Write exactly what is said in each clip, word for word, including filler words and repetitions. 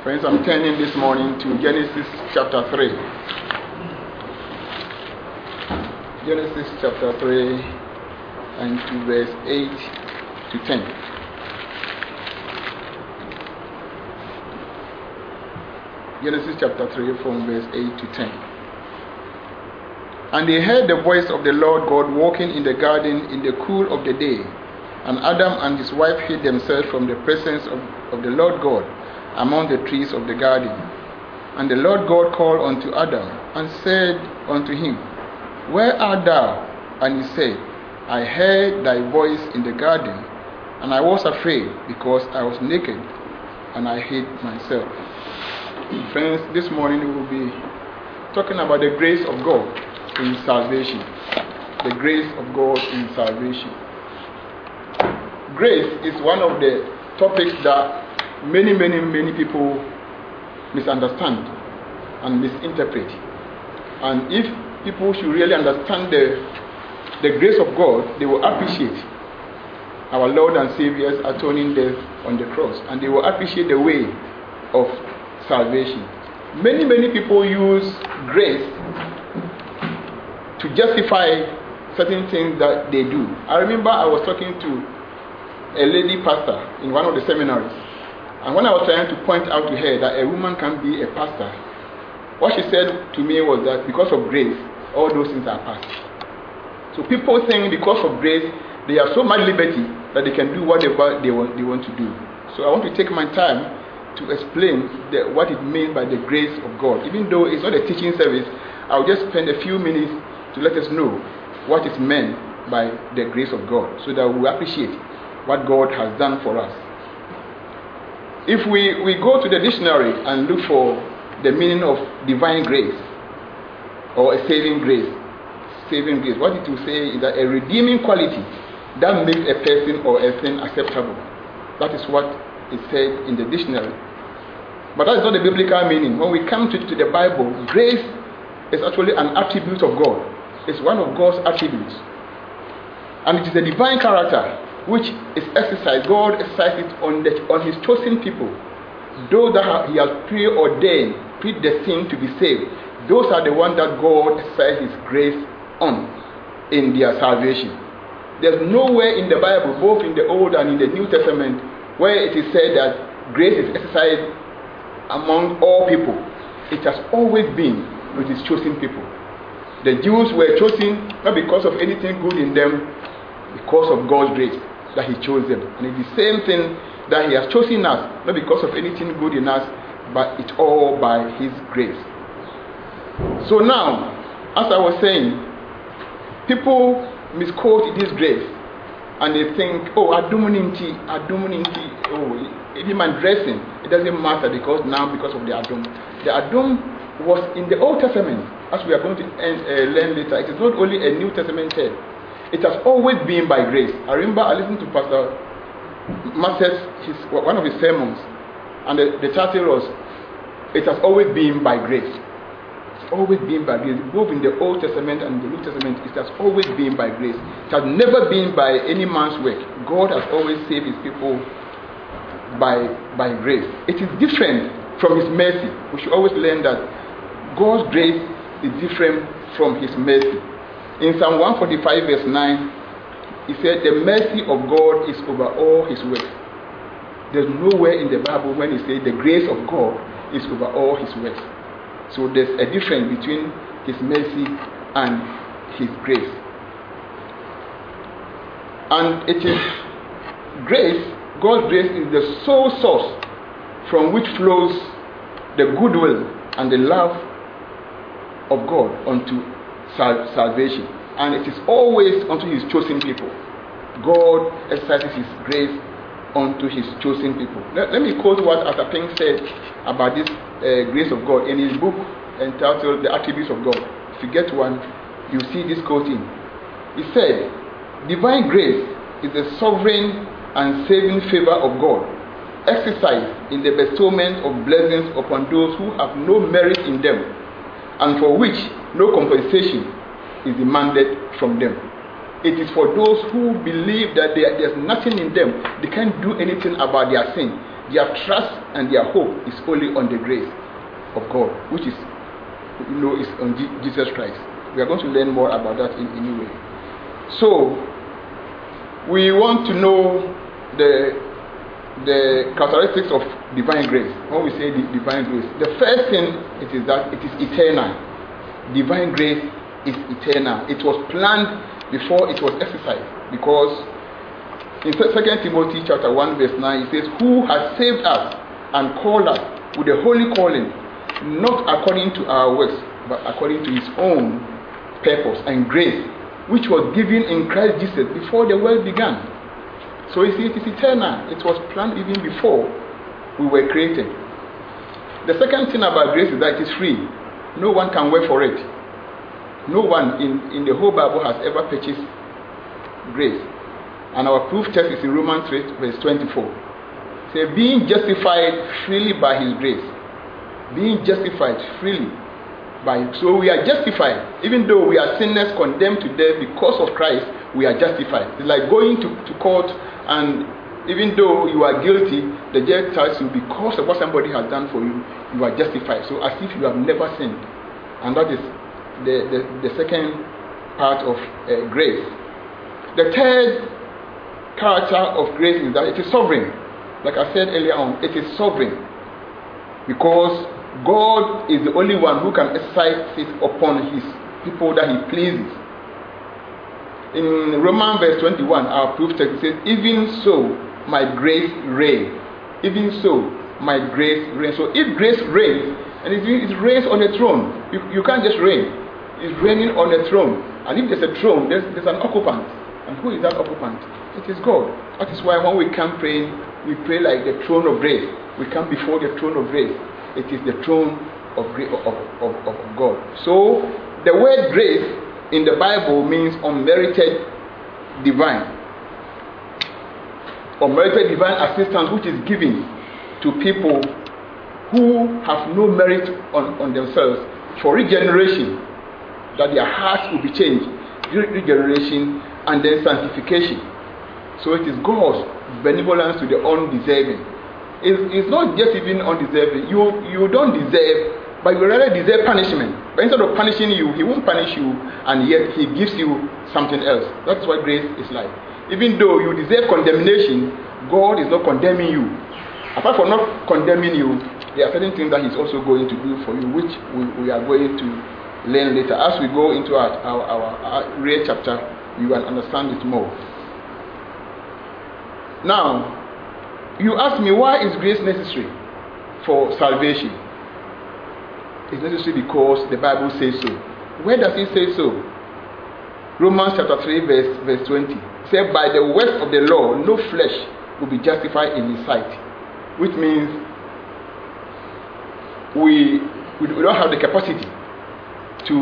Friends, I'm turning this morning to Genesis chapter three. Genesis chapter three and to verse eight to ten. Genesis chapter three from verse eight to ten. And they heard the voice of the Lord God walking in the garden in the cool of the day. And Adam and his wife hid themselves from the presence of, of the Lord God among the trees of the garden. And the Lord God called unto Adam and said unto him, Where art thou? And he said, I heard thy voice in the garden, and I was afraid, because I was naked, and I hid myself. Friends, this morning we will be talking about the grace of God in salvation. The grace of God in salvation. Grace is one of the topics that many, many, many people misunderstand and misinterpret. And if people should really understand the, the grace of God, they will appreciate our Lord and Savior's atoning death on the cross, and they will appreciate the way of salvation. Many, many people use grace to justify certain things that they do. I remember I was talking to a lady pastor in one of the seminaries, and when I was trying to point out to her that a woman can be a pastor, what she said to me was that because of grace, all those things are past. So people think because of grace, they have so much liberty that they can do whatever they want, they want to do. So I want to take my time to explain the, what it means by the grace of God. Even though it's not a teaching service, I'll just spend a few minutes to let us know what is meant by the grace of God, so that we appreciate what God has done for us. If we, we go to the dictionary and look for the meaning of divine grace or a saving grace, saving grace, what it will say is that a redeeming quality that makes a person or a thing acceptable. That is what is said in the dictionary. But that is not the biblical meaning. When we come to, to the Bible, grace is actually an attribute of God. It's one of God's attributes. And it is a divine character which is exercised. God exercises it on, the, on his chosen people. Those that he has preordained, predestined to be saved, those are the ones that God exercises his grace on in their salvation. There's nowhere in the Bible, both in the Old and in the New Testament, where it is said that grace is exercised among all people. It has always been with his chosen people. The Jews were chosen not because of anything good in them, because of God's grace that he chose them. And it's the same thing that he has chosen us, not because of anything good in us, but it's all by his grace. So now, as I was saying, people misquote this grace, and they think, oh, adumunity, adumunity, oh, even my dressing, it doesn't matter because now because of the adum. The adum was in the Old Testament, as we are going to end, uh, learn later. It is not only a New Testament term. It has always been by grace. I remember I listened to Pastor Marcus, his, one of his sermons, and the, the title was, It has always been by grace. It's always been by grace. Both in the Old Testament and the New Testament, it has always been by grace. It has never been by any man's work. God has always saved his people by, by grace. It is different from his mercy. We should always learn that God's grace is different from his mercy. In Psalm one forty-five verse nine, he said, the mercy of God is over all his works. There's nowhere in the Bible when he said the grace of God is over all his works. So there's a difference between his mercy and his grace. And it is grace, God's grace is the sole source from which flows the goodwill and the love of God unto sal- salvation. And it is always unto his chosen people. God exercises his grace unto his chosen people. Let, let me quote what Arthur Pink said about this uh, grace of God in his book entitled The Attributes of God. If you get one, you see this quoting. He said, divine grace is the sovereign and saving favor of God, exercised in the bestowment of blessings upon those who have no merit in them, and for which no compensation is demanded from them. It is for those who believe that there, there's nothing in them, they can't do anything about their sin. Their trust and their hope is only on the grace of God, which is, you know, is on G- Jesus Christ. We are going to learn more about that in any way. So, we want to know the the characteristics of divine grace. When we say the divine grace, the first thing it is that it is eternal. Divine grace is eternal. It was planned before it was exercised, because in Second Timothy chapter one verse nine it says, "Who has saved us and called us with a holy calling, not according to our works, but according to his own purpose and grace, which was given in Christ Jesus before the world began." So you see, it is eternal. It was planned even before we were created. The second thing about grace is that it is free. No one can work for it. No one in, in the whole Bible has ever purchased grace. And our proof text is in Romans three verse twenty-four. It says, being justified freely by his grace. Being justified freely by his. So we are justified. Even though we are sinners condemned to death because of Christ, we are justified. It's like going to, to court, and even though you are guilty, the judge tells you because of what somebody has done for you, you are justified. So as if you have never sinned. And that is the, the, the second part of uh, grace. The third character of grace is that it is sovereign. Like I said earlier on, it is sovereign. Because God is the only one who can exercise it upon his people that he pleases. In Romans verse twenty-one, our proof text says, even so my grace reigns. Even so my grace reigns. So if grace reigns, and it, it reigns on a throne, you, you can't just reign. It's reigning on a throne. And if there's a throne, there's, there's an occupant. And who is that occupant? It is God. That is why when we come praying, we pray like the throne of grace. We come before the throne of grace. It is the throne of, of, of, of God. So the word grace in the Bible means unmerited divine. Unmerited divine assistance which is given to people who have no merit on, on themselves for regeneration, that their hearts will be changed, regeneration, and then sanctification. So it is God's benevolence to the undeserving. It's, it's not just even undeserving. You, you don't deserve, but you rather deserve punishment. But instead of punishing you, he won't punish you, and yet he gives you something else. That's what grace is like. Even though you deserve condemnation, God is not condemning you. Apart from not condemning you, there are certain things that he's also going to do for you, which we, we are going to learn later. As we go into our, our, our, our real chapter, you will understand it more. Now, you ask me, why is grace necessary for salvation? It's necessary because the Bible says so. Where does it say so? Romans chapter three verse, verse twenty. It says, by the works of the law, no flesh will be justified in his sight. Which means we, we don't have the capacity to,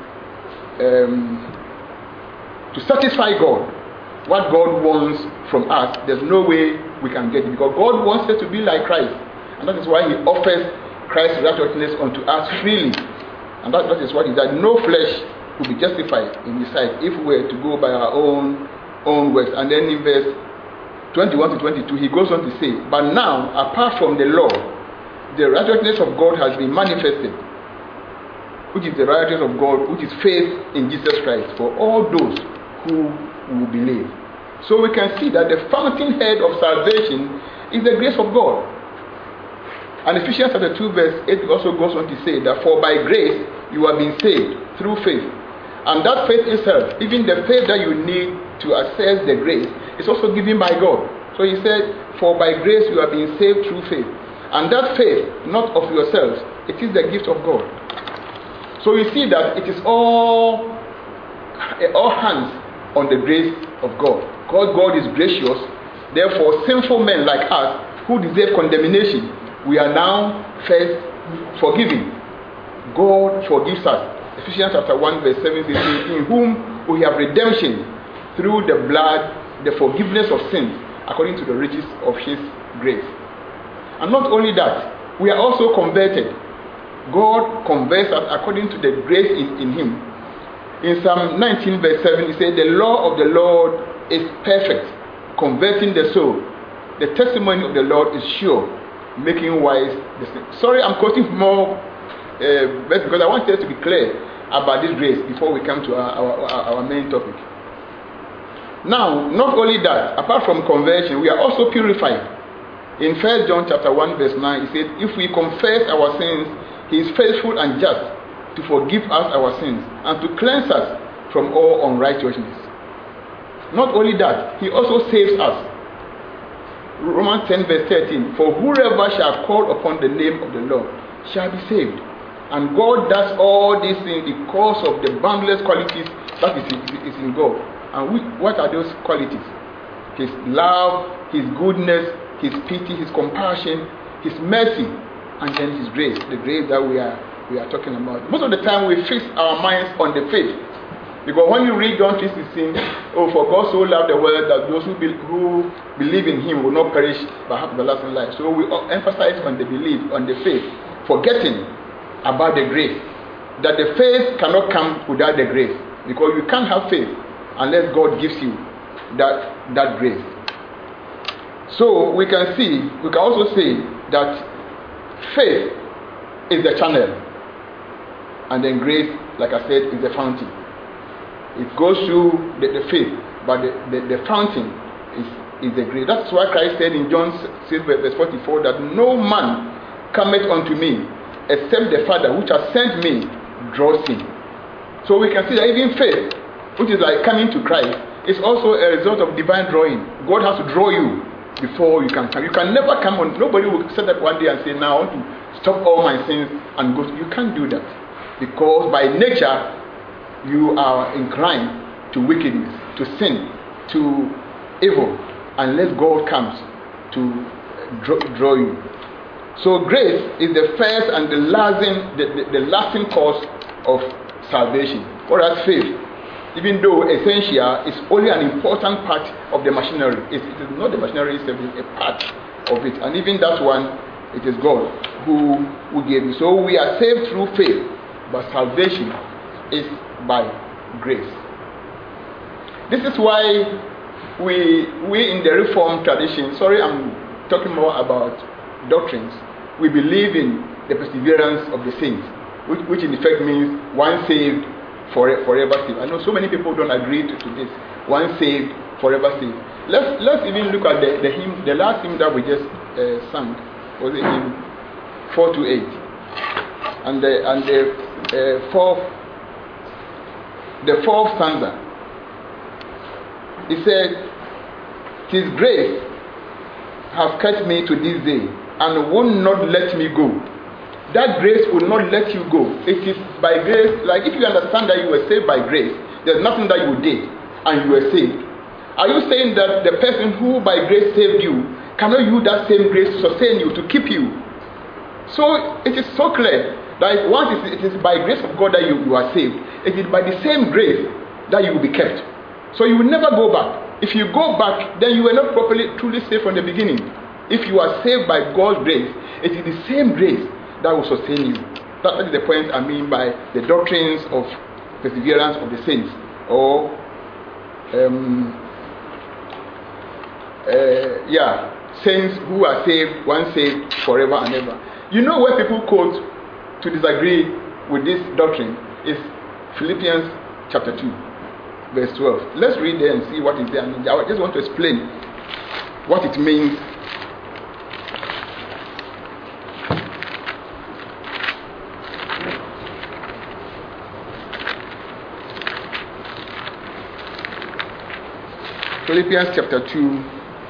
um, to satisfy God. What God wants from us, there's no way we can get it, because God wants us to be like Christ, and that is why he offers Christ's righteousness unto us freely. And that, that is what is that no flesh will be justified in his sight if we were to go by our own own works. And then in verse twenty-one to twenty-two he goes on to say, but now apart from the law, the righteousness of God has been manifested, which is the righteousness of God, which is faith in Jesus Christ for all those who will believe. So we can see that the fountainhead of salvation is the grace of God. And Ephesians chapter two verse eight also goes on to say that for by grace you have been saved through faith. And that faith itself, even the faith that you need to access the grace, is also given by God. So he said, for by grace you have been saved through faith. And that faith, not of yourselves, it is the gift of God. So you see that it is all, all hands on the grace of God. Because God is gracious, therefore sinful men like us who deserve condemnation, we are now first forgiven. God forgives us. Ephesians chapter one verse seven says, in whom we have redemption through the blood, the forgiveness of sins, according to the riches of his grace. And not only that, we are also converted. God converts us according to the grace in, in him. In Psalm nineteen verse seven, he said, the law of the Lord is perfect, converting the soul. the testimony of the Lord is sure, making wise the simple. Sorry, I'm quoting more, uh, because I want us to be clear about this grace before we come to our, our, our main topic. Now, not only that, apart from conversion, we are also purified. In First John chapter one verse nine, it says, if we confess our sins, he is faithful and just to forgive us our sins and to cleanse us from all unrighteousness. Not only that, he also saves us. Romans ten verse thirteen, for whoever shall call upon the name of the Lord shall be saved. And God does all these things because of the boundless qualities that is in, is in God. And we, what are those qualities? His love, his goodness, his pity, his compassion, his mercy, and then his grace, the grace that we are we are talking about. Most of the time we fix our minds on the faith. Because when you read John three sixteen, oh, for God so loved the world that those who, be, who believe in him will not perish but have everlasting life. So we emphasize on the belief, on the faith, forgetting about the grace. That the faith cannot come without the grace. Because you can't have faith unless God gives you that, that grace. So we can see, we can also say that faith is the channel, and then grace, like I said, is the fountain. It goes through the, the faith, but the, the, the fountain is, is the grace. That's why Christ said in John six verse forty-four that no man cometh unto me except the Father which has sent me draws him. So we can see that even faith, which is like coming to Christ, is also a result of divine drawing. God has to draw you before you can come. You can never come on. Nobody will set up one day and say, now I want to stop all my sins and go. You can't do that. Because by nature, you are inclined to wickedness, to sin, to evil, unless God comes to draw, draw you. So grace is the first and the lasting, the, the, the lasting cause of salvation. Whereas faith, even though essential, is only an important part of the machinery. It, it is not the machinery itself, it is a part of it. And even that one, it is God who, who gave you. So we are saved through faith, but salvation is by grace. This is why we, we in the Reformed tradition, sorry I'm talking more about doctrines, we believe in the perseverance of the saints, which, which in effect means one saved, For, forever saved. I know so many people don't agree to, to this. One saved, forever saved. Let's let's even look at the, the hymn, the last hymn that we just uh, sang. Was it in four to eight? And the and the uh, fourth the fourth stanza. It said, "His grace have kept me to this day, and will not let me go." That grace will not let you go. It is by grace. Like if you understand that you were saved by grace, there's nothing that you did and you were saved. Are you saying that the person who by grace saved you cannot use that same grace to sustain you, to keep you? So it is so clear that once it is by grace of God that you, you are saved, it is by the same grace that you will be kept. So you will never go back. If you go back, then you were not properly, truly saved from the beginning. If you are saved by God's grace, it is the same grace that will sustain you. That is the point I mean by the doctrines of perseverance of the saints, or um, uh, yeah, saints who are saved, once saved, forever and ever. You know where people quote to disagree with this doctrine is Philippians chapter two, verse twelve. Let's read there and see what is there. I just want to explain what it means. Philippians chapter two,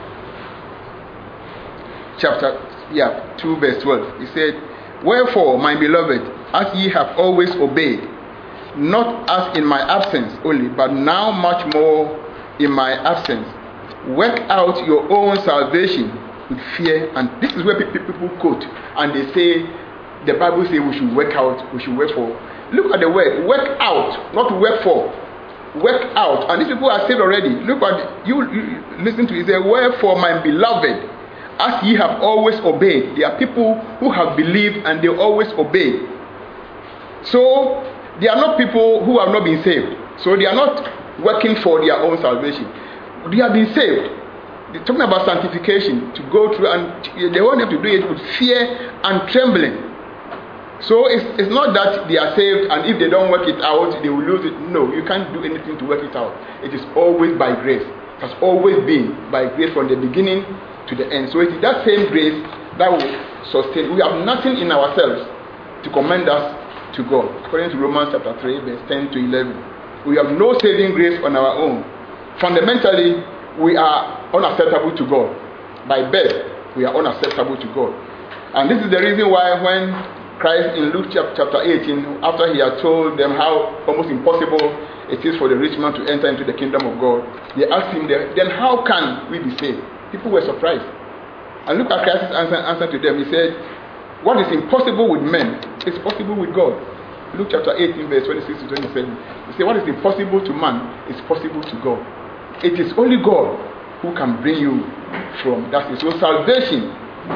chapter yeah, two verse twelve. He said, "Wherefore, my beloved, as ye have always obeyed, not as in my absence only, but now much more in my absence, work out your own salvation with fear." And this is where people quote and they say, the Bible says we should work out, we should work for. Look at the word, work out, not work for. Work out. And these people are saved already. Look at you, you listen to it. Say, "Wherefore, my beloved, as ye have always obeyed." There are people who have believed and they always obey. So they are not people who have not been saved. So they are not working for their own salvation. They have been saved. they're talking about sanctification, to go through, and they want them to do it with fear and trembling. So it's, it's not that they are saved and if they don't work it out, they will lose it. No, you can't do anything to work it out. It is always by grace. It has always been by grace from the beginning to the end. So it is that same grace that will sustain. We have nothing in ourselves to commend us to God. According to Romans chapter three, verse ten to eleven. We have no saving grace on our own. Fundamentally, we are unacceptable to God. By birth, we are unacceptable to God. And this is the reason why when Christ in Luke chapter eighteen, after he had told them how almost impossible it is for the rich man to enter into the kingdom of God, they asked him, then how can we be saved? People were surprised. And look at Christ's answer, answer to them. He said, what is impossible with men is possible with God. Luke chapter eighteen, verse twenty-six to twenty-seven. He said, what is impossible to man is possible to God. It is only God who can bring you from that. So salvation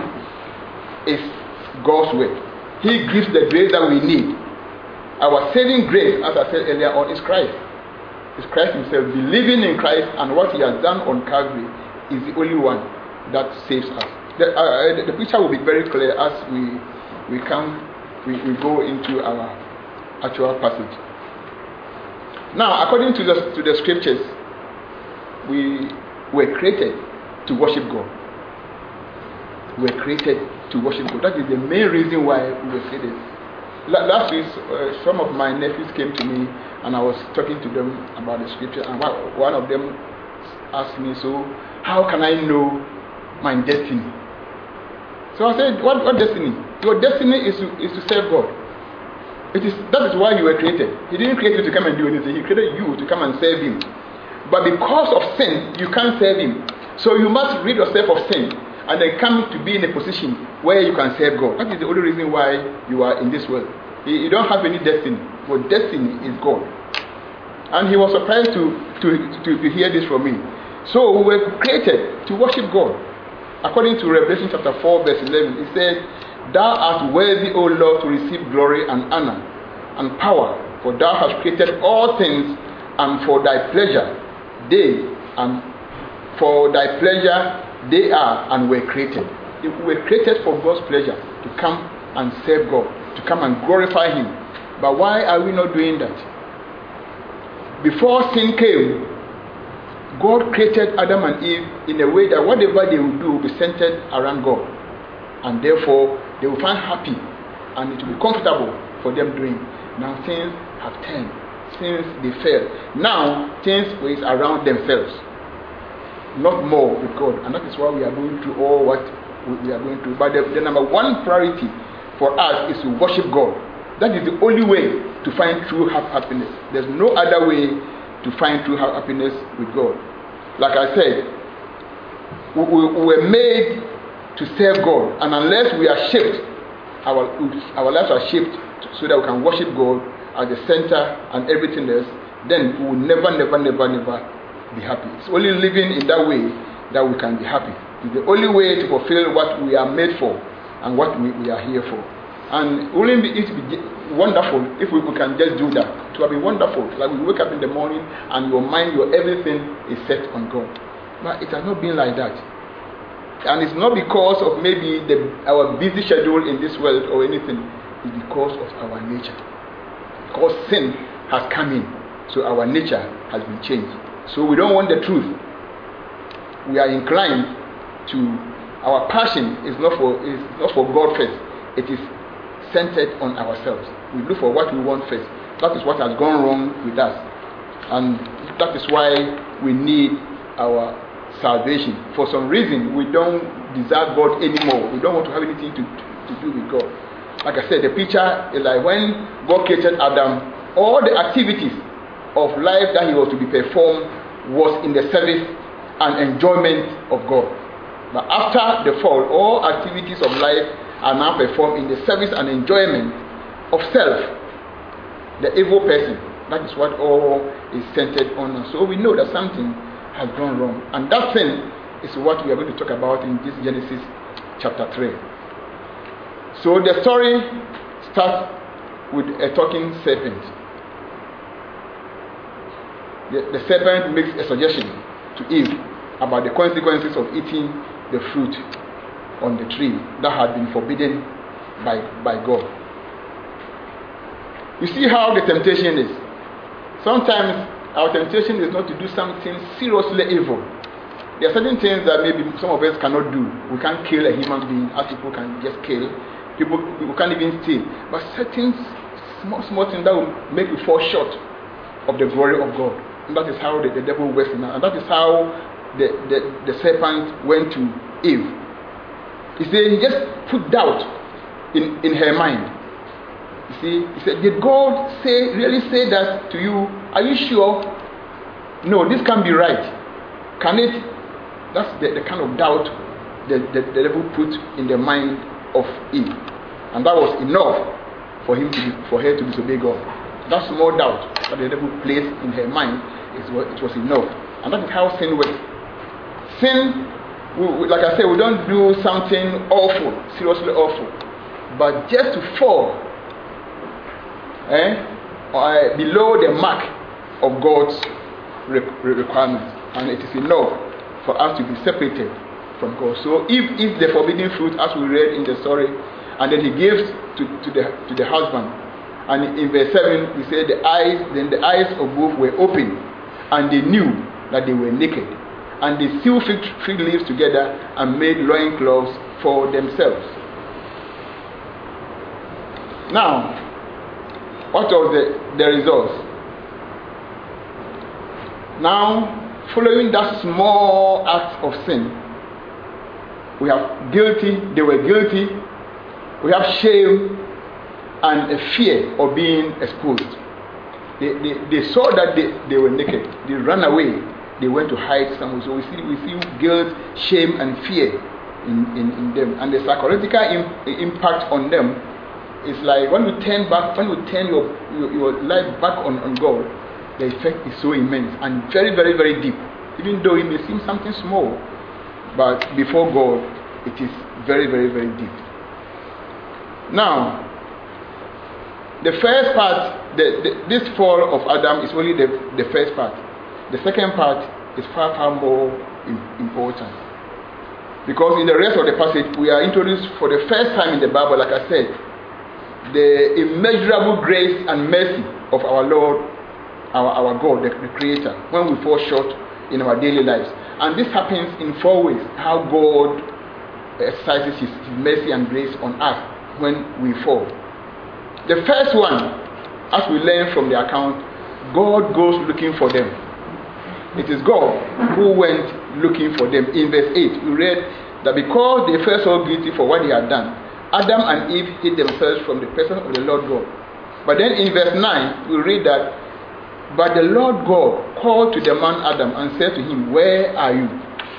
is God's work. He gives the grace that we need. Our saving grace, as I said earlier on, is Christ. It's Christ himself. Believing in Christ and what he has done on Calvary is the only one that saves us. The, uh, the, the picture will be very clear as we we come, we, we go into our actual passage. Now, according to the, to the scriptures, we were created to worship God. We were created to worship God. That is the main reason why we were created. Last week, uh, some of my nephews came to me and I was talking to them about the scripture, and one of them asked me, so how can I know my destiny? So I said, what, what destiny? Your destiny is to, is to serve God. It is, that is why you were created. He didn't create you to come and do anything. He created you to come and serve him. But because of sin, you can't serve him. So you must rid yourself of sin and then come to be in a position where you can serve God. That is the only reason why you are in this world. You don't have any destiny. But destiny is God. And he was surprised to, to, to, to hear this from me. So we were created to worship God. According to Revelation chapter four, verse eleven, it said, thou art worthy, O Lord, to receive glory and honor and power, for thou hast created all things, and for thy pleasure they and for thy pleasure they are and were created. We were created for God's pleasure, to come and serve God, to come and glorify him. But why are we not doing that? Before sin came, God created Adam and Eve in a way that whatever they will do will be centered around God. And therefore, they will find happy and it will be comfortable for them doing. Now things have turned. Since they fell. Now things is around themselves. Not more with God. And that is why we are going through all what we are going through. But the, the number one priority for us is to worship God. That is the only way to find true happiness. There's no other way to find true happiness with God. Like I said, we, we, we were made to serve God, and unless we are shaped, our our lives are shaped so that we can worship God at the center and everything else, then we will never, never, never, never be happy. It's only living in that way that we can be happy. It's the only way to fulfill what we are made for and what we, we are here for. And wouldn't it be wonderful if we can just do that? It would be wonderful. Like we wake up in the morning and your mind, your everything is set on God. But it has not been like that. And it's not because of maybe the, our busy schedule in this world or anything. It's because of our nature. Because sin has come in. So our nature has been changed. So we don't want the truth. We are inclined to, our passion is not for, is not for God first. It is centered on ourselves. We look for what we want first. That is what has gone wrong with us. And that is why we need our salvation. For some reason, we don't desire God anymore. We don't want to have anything to, to, to do with God. Like I said, the picture is like when God created Adam, all the activities of life that he was to be performed was in the service and enjoyment of God. But after the fall, all activities of life are now performed in the service and enjoyment of self, the evil person. That is what all is centered on. So we know that something has gone wrong. And that thing is what we are going to talk about in this Genesis chapter three. So the story starts with a talking serpent. The, the serpent makes a suggestion to Eve about the consequences of eating the fruit on the tree that had been forbidden by, by God. You see how the temptation is. Sometimes our temptation is not to do something seriously evil. There are certain things that maybe some of us cannot do. We can't kill a human being as people can just kill. People, people can't even steal. But certain small, small things that will make you fall short of the glory of God. And that is how the, the devil works in us. And that is how the, the, the serpent went to Eve. He said, he just put doubt in, in her mind. You see, he said, did God say really say that to you? Are you sure? No, this can't be right. Can it? That's the, the kind of doubt the, the, the devil put in the mind of Eve. And that was enough for him to be, for her to disobey God. That small doubt that the devil placed in her mind, is what it was enough. And that is how sin works. Sin, we, we, like I said, we don't do something awful, seriously awful. But just to fall eh, uh, below the mark of God's re- requirements. And it is enough for us to be separated from God. So if eats the forbidden fruit, as we read in the story, and then he gives to, to the to the husband. And in verse seven, we say the eyes, then the eyes of both were open, and they knew that they were naked. And they sewed fig, fig leaves together and made loincloths for themselves. Now, what was the, the results? Now, following that small act of sin, we have guilty, they were guilty, we have shame and a fear of being exposed. They, they, they saw that they, they were naked, they ran away, they went to hide somewhere. So we see, we see guilt, shame and fear in, in, in them. And the psychological im- impact on them is like when you turn back, when you turn your, your, your life back on, on God, the effect is so immense and very, very, very deep. Even though it may seem something small, but before God, it is very, very, very deep. Now, the first part, the, the, this fall of Adam is only the, the first part. The second part is far, far more important. Because in the rest of the passage, we are introduced for the first time in the Bible, like I said, the immeasurable grace and mercy of our Lord, our, our God, the, the Creator, when we fall short in our daily lives. And this happens in four ways, how God exercises his, his mercy and grace on us when we fall. The first one, as we learn from the account, God goes looking for them. It is God who went looking for them. In verse eight, we read that because they felt so guilty for what they had done, Adam and Eve hid themselves from the presence of the Lord God. But then in verse nine, we read that, but the Lord God called to the man Adam and said to him, where are you?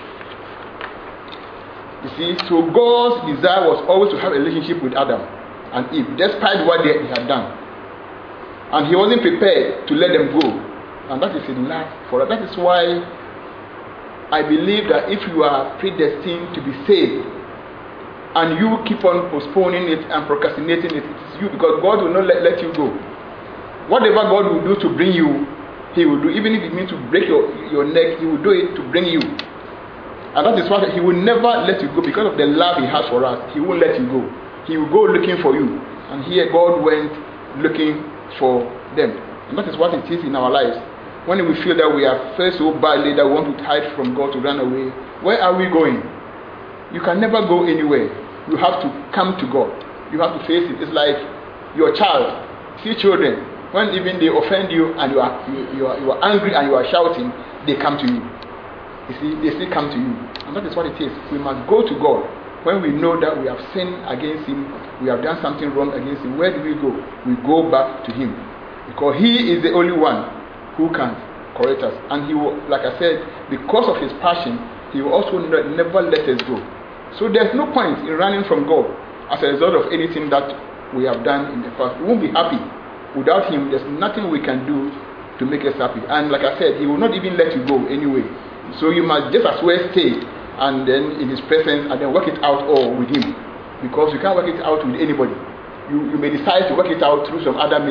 You see, so God's desire was always to have a relationship with Adam and Eve, despite what they had done. And he wasn't prepared to let them go. And that is in love for us. That is why I believe that if you are predestined to be saved, and you keep on postponing it and procrastinating it, it is you, because God will not let, let you go. Whatever God will do to bring you, he will do. Even if it means to break your, your neck, he will do it to bring you. And that is why he will never let you go, because of the love he has for us. He won't let you go. He will go looking for you. And here God went looking for them. And that is what it is in our lives. When we feel that we are felt so badly that we want to hide from God, to run away, where are we going? You can never go anywhere. You have to come to God. You have to face it. It's like your child. See children, when even they offend you and you are you, you are you are angry and you are shouting, they come to you. You see, they still come to you. And that is what it is. We must go to God. When we know that we have sinned against him, we have done something wrong against him, where do we go? We go back to him. Because he is the only one who can correct us. And he will, like I said, because of his passion, he will also never let us go. So there's no point in running from God as a result of anything that we have done in the past. We won't be happy. Without him, there's nothing we can do to make us happy. And like I said, he will not even let you go anyway. So you must just as well stay and then in his presence and then work it out all with him. Because you can't work it out with anybody. You, you may decide to work it out through some other means.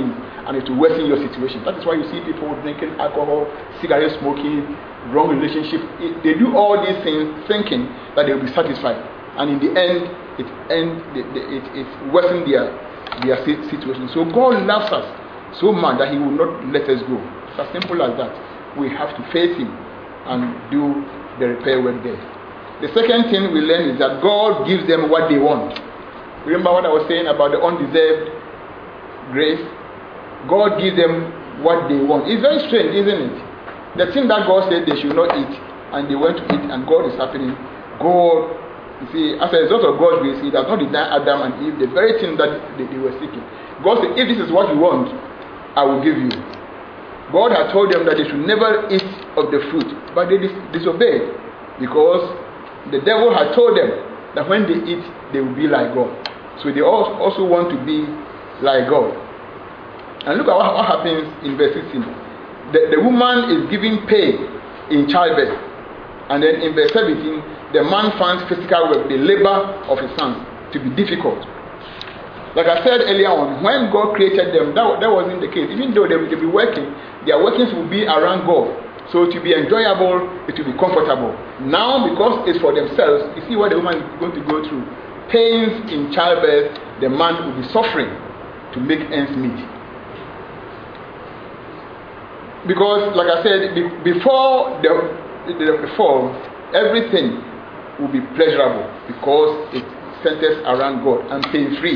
and it will worsen your situation. That is why you see people drinking alcohol, cigarette smoking, wrong relationship. It, they do all these things thinking that they will be satisfied, and in the end, it end it, it, it worsens their their situation. So God loves us so much that He will not let us go. It's as simple as that. We have to face Him and do the repair work there. The second thing we learn is that God gives them what they want. Remember what I was saying about the undeserved grace? God gives them what they want. It's very strange, isn't it? The thing that God said they should not eat, and they went to eat, and God is happening. God, you see, as a result of God's grace, He does not deny Adam and Eve the very thing that they, they were seeking. God said, if this is what you want, I will give you. God had told them that they should never eat of the fruit, but they dis- disobeyed because the devil had told them that when they eat, they will be like God. So they also want to be like God. And look at what, what happens in verse sixteen. The, the woman is giving pain in childbirth. And then in verse seventeen, the man finds physical work, the labor of his hands, to be difficult. Like I said earlier on, when God created them, that, that wasn't the case. Even though they will be working, their workings will be around God. So to be enjoyable, it will be comfortable. Now, because it's for themselves, you see what the woman is going to go through. Pains in childbirth, the man will be suffering to make ends meet. Because, like I said, before the, the fall, everything will be pleasurable because it centers around God and pain-free.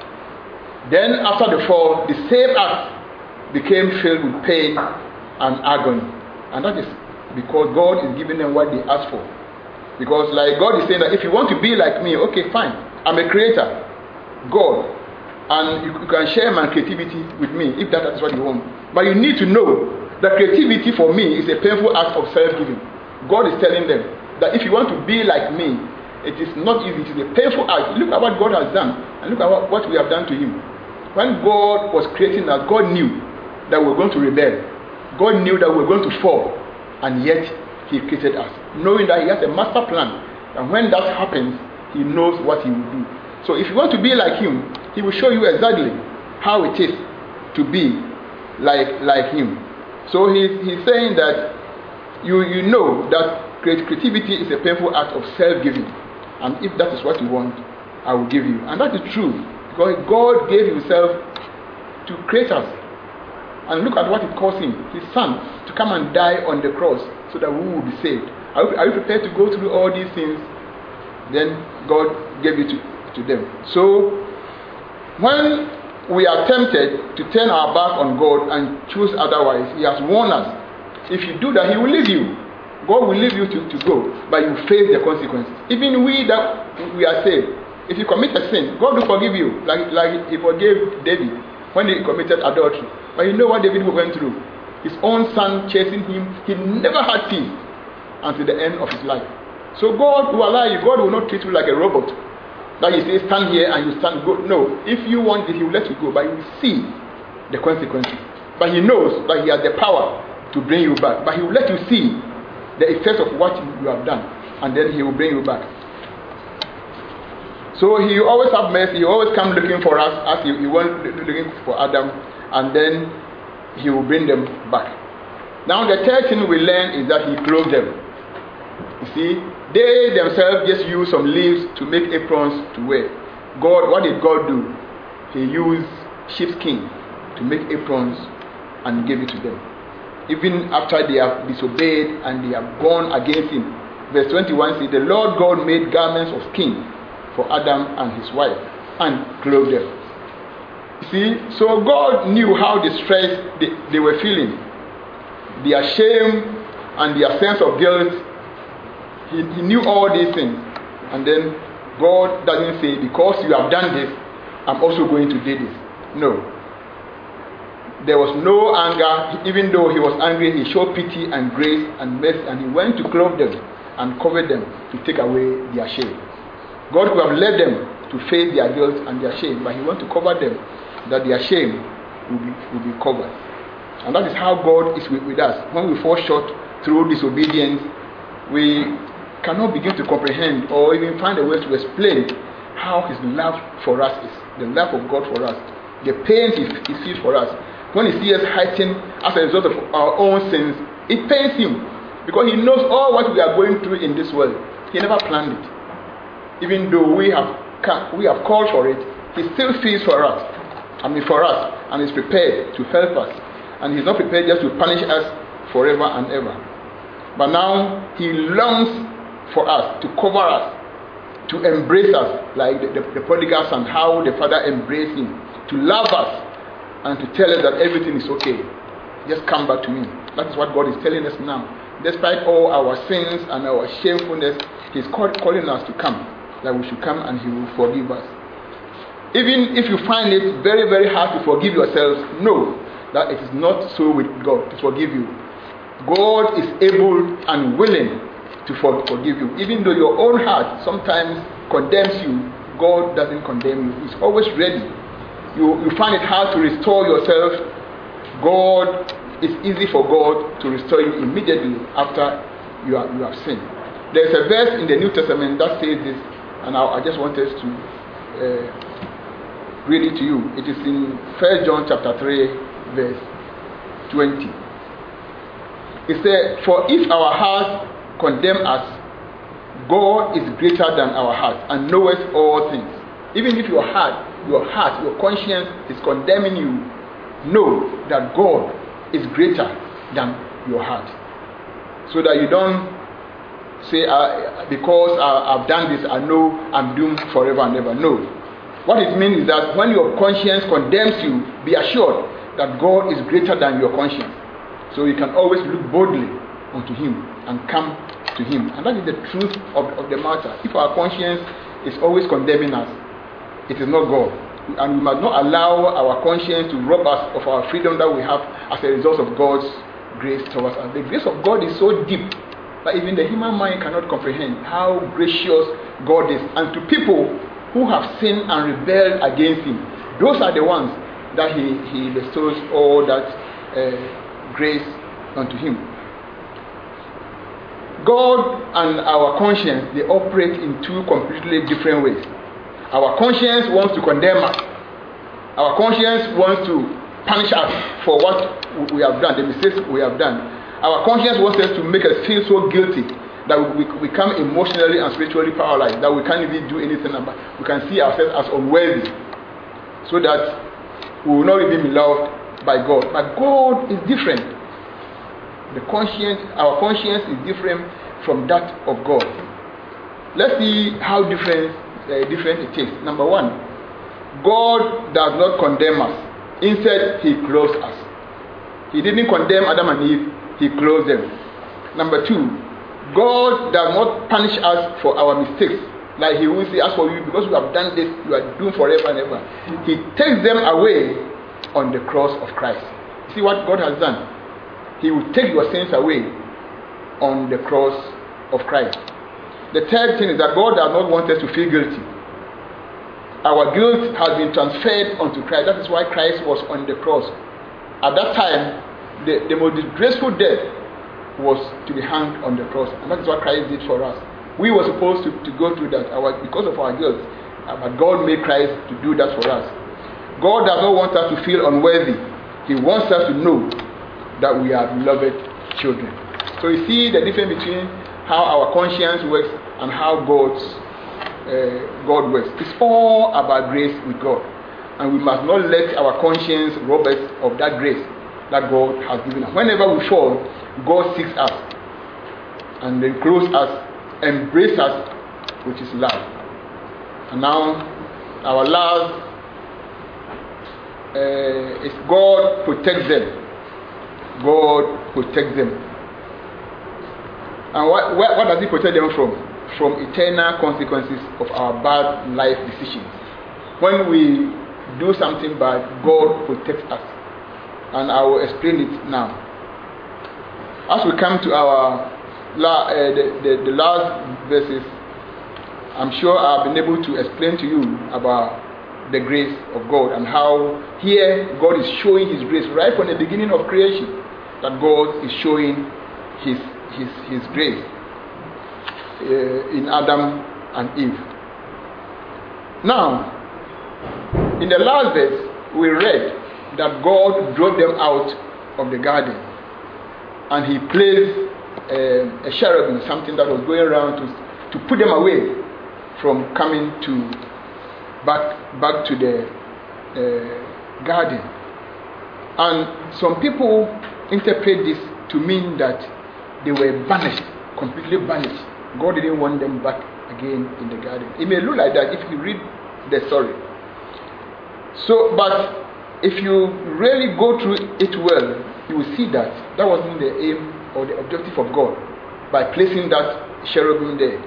Then, after the fall, the same act became filled with pain and agony. And that is because God is giving them what they asked for. Because like God is saying that if you want to be like me, okay, fine. I'm a creator, God. And you, you can share my creativity with me if that is what you want. But you need to know that creativity for me is a painful act of self-giving. God is telling them that if you want to be like me, it is not easy. It is a painful act. Look at what God has done. And look at what, what we have done to Him. When God was creating us, God knew that we were going to rebel. God knew that we were going to fall, and yet He created us, knowing that He has a master plan, and when that happens, He knows what He will do. So if you want to be like Him, He will show you exactly how it is to be like like Him. So he's, he's saying that you, you know that creativity is a painful act of self-giving, and if that is what you want, I will give you. And that is true, because God gave Himself to create us. And look at what it cost Him, His Son, to come and die on the cross so that we will be saved. Are you, are you prepared to go through all these things? Then God gave it to, to them. So, when we are tempted to turn our back on God and choose otherwise, He has warned us. If you do that, He will leave you. God will leave you to, to go, but you face the consequences. Even we that we are saved, if you commit a sin, God will forgive you, like, like He forgave David when he committed adultery. But you know what David went through? His own son chasing him. He never had peace until the end of his life. So God will allow you. God will not treat you like a robot. That He says, stand here and you stand. Go. No. If you want it, He will let you go. But you will see the consequences. But He knows that He has the power to bring you back. But He will let you see the effects of what you have done. And then He will bring you back. So He will always have mercy. He will always come looking for us as He, he went looking for Adam. And then He will bring them back. Now the third thing we learn is that He clothed them. You see, they themselves just used some leaves to make aprons to wear. God, what did God do? He used sheepskin to make aprons and gave it to them. Even after they have disobeyed and they have gone against Him. Verse twenty-one says, the Lord God made garments of skin for Adam and his wife and clothed them. You see, so God knew how distressed they, they were feeling. Their shame and their sense of guilt. He, he knew all these things. And then God doesn't say, because you have done this, I'm also going to do this. No. There was no anger. Even though He was angry, He showed pity and grace and mercy. And He went to clothe them and cover them to take away their shame. God could have led them to face their guilt and their shame, but He wanted to cover them, that their shame will be, will be covered. And that is how God is with, with us. When we fall short through disobedience, we cannot begin to comprehend or even find a way to explain how His love for us is, the love of God for us, the pain He, he feels for us, When he sees us hurting as a result of our own sins, it pains him because he knows all what we are going through in this world. He never planned it. Even though we have come, we have called for it, he still feels for us. I mean for us, and is prepared to help us. And he's not prepared just to punish us forever and ever. But now he longs for us, to cover us, to embrace us, like the, the, the prodigal son, how the father embraced him, to love us, and to tell us that everything is okay. Just come back to me. That is what God is telling us now. Despite all our sins and our shamefulness, he's call, calling us to come, that we should come and he will forgive us. Even if you find it very, very hard to forgive yourselves, know that it is not so with God to forgive you. God is able and willing to forgive you. Even though your own heart sometimes condemns you, God doesn't condemn you. He's always ready. You, you find it hard to restore yourself. God, it's easy for God to restore you immediately after you, are, you have sinned. There's a verse in the New Testament that says this, and I, I just want us to uh, read it to you. It is in First John chapter three, verse twenty. It says, "For if our hearts condemn us, God is greater than our heart and knoweth all things." Even if your heart, your heart, your conscience is condemning you, know that God is greater than your heart. So that you don't say, uh, because I, I've done this, I know I'm doomed forever and ever. No. What it means is that when your conscience condemns you, be assured that God is greater than your conscience. So you can always look boldly unto him and come to him. And that is the truth of, of the matter. If our conscience is always condemning us, it is not God. And we must not allow our conscience to rob us of our freedom that we have as a result of God's grace towards us. The grace of God is so deep that even the human mind cannot comprehend how gracious God is. And to people who have sinned and rebelled against him, those are the ones that he, he bestows all that uh, grace unto him. God and our conscience, they operate in two completely different ways. Our conscience wants to condemn us. Our conscience wants to punish us for what we have done, the mistakes we have done. Our conscience wants us to make us feel so guilty that we become emotionally and spiritually paralyzed, that we can't even do anything about it. We can see ourselves as unworthy, so that we will not even be loved by God. But God is different. The conscience, our conscience is different from that of God. Let's see how different, uh, different it is. Number one, God does not condemn us. Instead, he clothes us. He didn't condemn Adam and Eve, he clothed them. Number two, God does not punish us for our mistakes. Like he will say, as for you, because you have done this, you are doomed forever and ever. He takes them away on the cross of Christ. See what God has done? He will take your sins away on the cross of Christ. The third thing is that God does not want us to feel guilty. Our guilt has been transferred onto Christ. That is why Christ was on the cross. At that time, the, the most disgraceful death was to be hanged on the cross. And that is what Christ did for us. We were supposed to, to go through that our, because of our guilt. Uh, but God made Christ to do that for us. God does not want us to feel unworthy. He wants us to know that we are beloved children. So you see the difference between how our conscience works and how God's uh, God works. It's all about grace with God, and we must not let our conscience rob us of that grace that God has given us. Whenever we fall, God seeks us and then clothes us, embrace us, which is love. And now our love uh, is God protects them. God protects them. And what, what, what does he protect them from? From eternal consequences of our bad life decisions. When we do something bad, God protects us. And I will explain it now. As we come to our la, uh, the, the, the last verses, I'm sure I've been able to explain to you about the grace of God and how here God is showing his grace right from the beginning of creation, that God is showing his his his grace uh, in Adam and Eve. Now, in the last verse we read that God drove them out of the garden, and he placed uh, a cherubim, something that was going around to, to put them away from coming to back back to the uh, garden. And some people interpret this to mean that they were banished, completely banished. God didn't want them back again in the garden. It may look like that if you read the story. So, but if you really go through it well, you will see that that wasn't the aim or the objective of God by placing that cherubim there.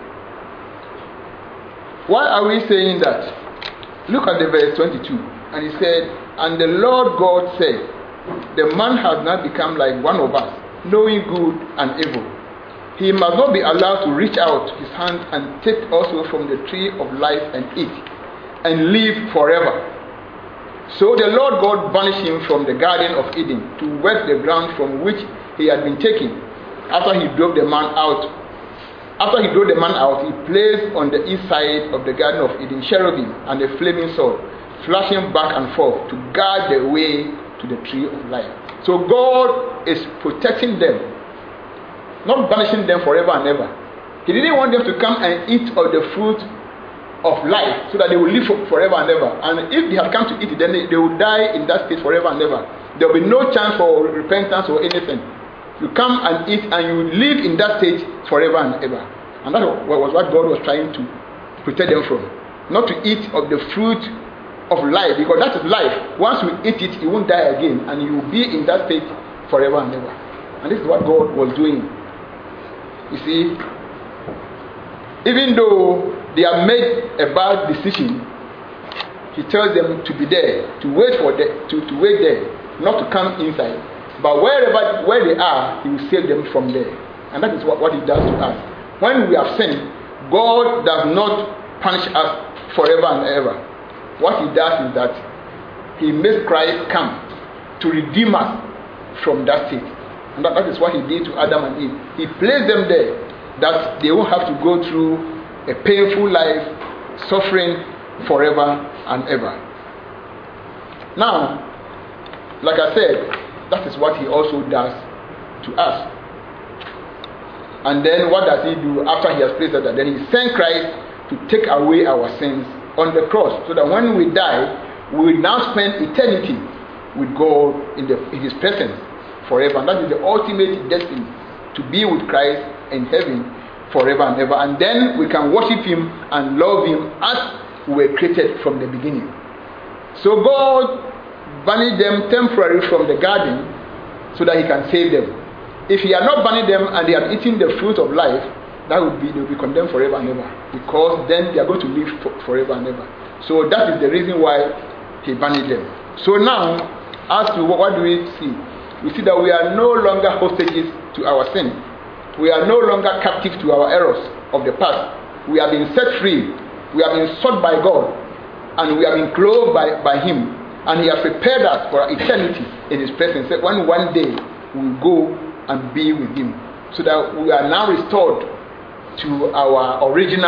Why are we saying that? Look at the verse twenty-two. And he said, and the Lord God said, the man has not become like one of us, knowing good and evil. He must not be allowed to reach out his hand and take also from the tree of life and eat, and live forever. So the Lord God banished him from the Garden of Eden to wet the ground from which he had been taken. After he drove the man out, after he drove the man out, he placed on the east side of the Garden of Eden cherubim and a flaming sword, flashing back and forth to guard the way to the tree of life. So God is protecting them, not banishing them forever and ever. He didn't want them to come and eat of the fruit of life so that they will live for, forever and ever. And if they have come to eat it, then they, they will die in that state forever and ever. There will be no chance for repentance or anything. You come and eat and you live in that state forever and ever. And that was what God was trying to protect them from. Not to eat of the fruit of life, because that is life. Once you eat it, you won't die again, and you will be in that state forever and ever. And this is what God was doing. You see, even though they have made a bad decision, he tells them to be there, to wait for the, to, to wait there, not to come inside. But wherever where they are, he will save them from there. And that is what, what he does to us. When we have sinned, God does not punish us forever and ever. What he does is that he makes Christ come to redeem us from that state. And that, that is what he did to Adam and Eve. He placed them there that they won't have to go through a painful life, suffering forever and ever. Now, like I said, that is what he also does to us. And then what does he do after he has placed that? Then he sent Christ to take away our sins on the cross, so that when we die, we will now spend eternity with God in, the, in his presence forever. And that is the ultimate destiny, to be with Christ in heaven forever and ever. And then we can worship him and love him as we were created from the beginning. So God banished them temporarily from the garden so that he can save them. If he had not banished them and they had eaten the fruit of life, that would be, they will be condemned forever and ever, because then they are going to live for, forever and ever. So that is the reason why he banished them. So now, as to what, what do we see? We see that we are no longer hostages to our sin. We are no longer captive to our errors of the past. We have been set free. We have been sought by God, and we have been clothed by, by him. And he has prepared us for eternity in his presence. When one day we will go and be with him, so that we are now restored to our original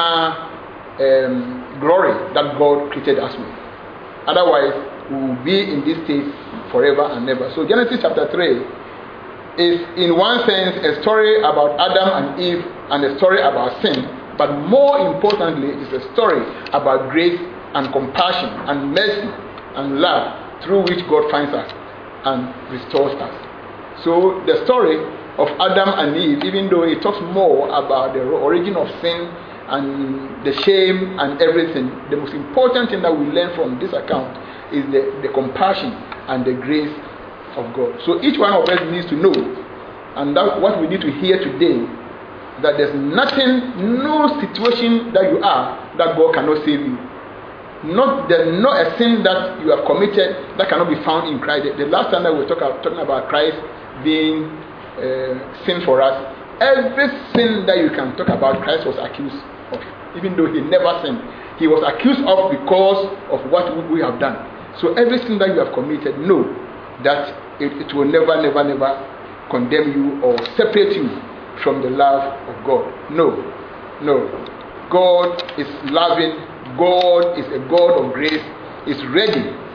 um, glory that God created us with. Otherwise, we will be in this state forever and ever. So Genesis chapter three is in one sense a story about Adam and Eve and a story about sin. But more importantly, it is a story about grace and compassion and mercy and love through which God finds us and restores us. So the story of Adam and Eve, even though it talks more about the origin of sin and the shame and everything, the most important thing that we learn from this account is the, the compassion and the grace of God. So each one of us needs to know, and that's what we need to hear today, that there's nothing, no situation that you are that God cannot save you. Not there's not a sin that you have committed that cannot be found in Christ. The, the last time that we were talk, talking about Christ being Uh, sin for us, every sin that you can talk about, Christ was accused of, even though he never sinned. He was accused of because of what we have done. So every sin that you have committed, know that it, it will never, never, never condemn you or separate you from the love of God. No, no. God is loving. God is a God of grace. Is ready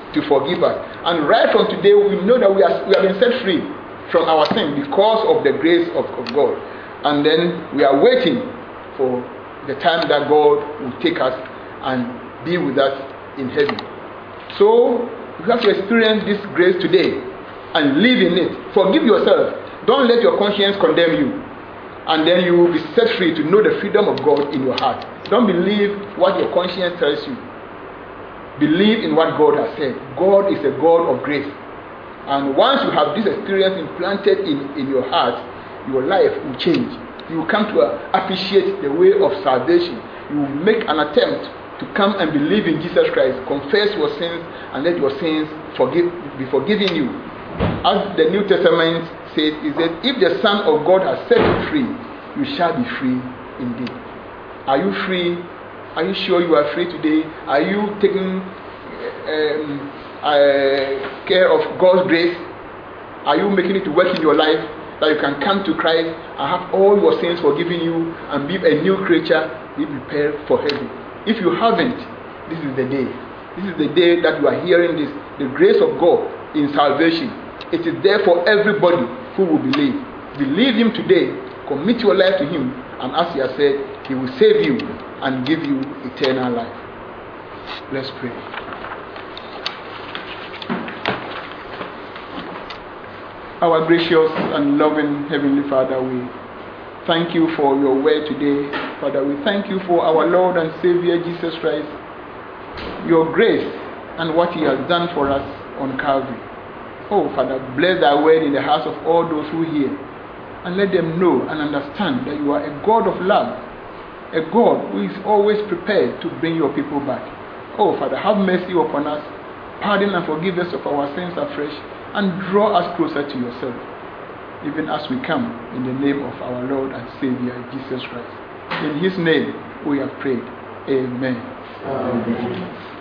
to forgive us. And right from today, we know that we, are, we have been set free from our sin because of the grace of, of God. And then we are waiting for the time that God will take us and be with us in heaven. So you have to experience this grace today and live in it. Forgive yourself. Don't let your conscience condemn you. And then you will be set free to know the freedom of God in your heart. Don't believe what your conscience tells you. Believe in what God has said. God is a God of grace. And once you have this experience implanted in, in your heart, your life will change. You will come to uh, appreciate the way of salvation. You will make an attempt to come and believe in Jesus Christ, confess your sins, and let your sins forgive, be forgiven you. As the New Testament says, is that if the Son of God has set you free, you shall be free indeed. Are you free? Are you sure you are free today? Are you taking um, uh, care of God's grace? Are you making it to work in your life that you can come to Christ and have all your sins forgiven you and be a new creature, be prepared for heaven? If you haven't, this is the day. This is the day that you are hearing this. The grace of God in salvation. It is there for everybody who will believe. Believe Him today. Commit your life to Him. And as He has said, He will save you and give you eternal life. Let's pray. Our gracious and loving Heavenly Father, we thank you for your word today. Father, we thank you for our Lord and Savior Jesus Christ, your grace and what He has done for us on Calvary. Oh, Father, bless thy word in the hearts of all those who hear, and let them know and understand that you are a God of love, a God who is always prepared to bring your people back. Oh, Father, have mercy upon us, pardon and forgive us of our sins afresh, and draw us closer to yourself, even as we come in the name of our Lord and Savior, Jesus Christ. In His name we have prayed. Amen. Amen.